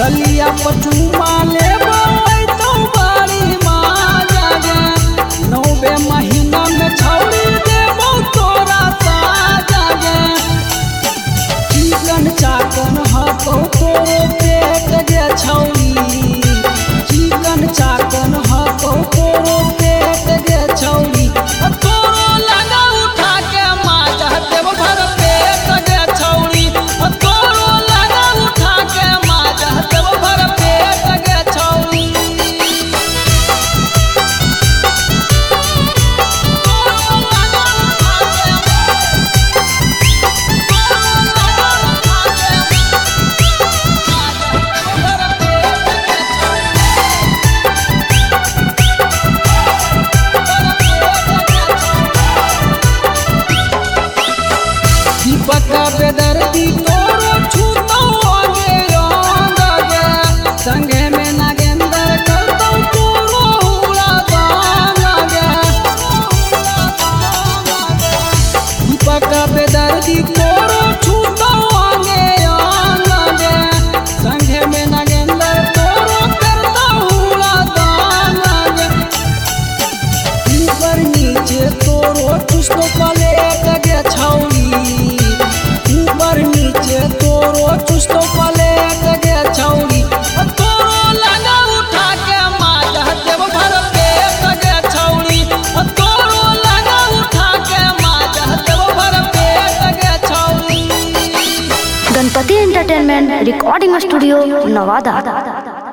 गलिया पचुमा लेबो तो बड़ी माजा गे। 9 महीना में छौड़ी देबो तोरा साजा गे। चिकन चाकन हको तोरो पेट गे छौड़ी। चिकन चाकन हको तोरो पेट गे छौड़ी। तोरो लगा उठा के माजा देबो भर पेट गे छौड़ी। तोरो लगा उठा के माजा देबो भर पेट गे छौड़ी। दीपक बेदर्दी तोरो छूतो आगे रंग गे। संगे में नागेंद्र करतौ तोरो हुड़ा दान गे। दीपक बेदर्दी तोरो छूतो आगे रंग गे। संगे में नागेंद्र तोरो करतौ हुड़ा दान गे। ऊपर नीचे तोरो चुस्तो पलेट गे छौड़ी। ऊपर नीचे तोरो चुस्तो पलेट गे छौड़ी। तोरो लगा उठा के माजा देबो भर पेट गे छौड़ी। तोरो लगा उठा के माजा देबो भर पेट गे छौड़ी। Ganpati entertainment recording studio Nawada.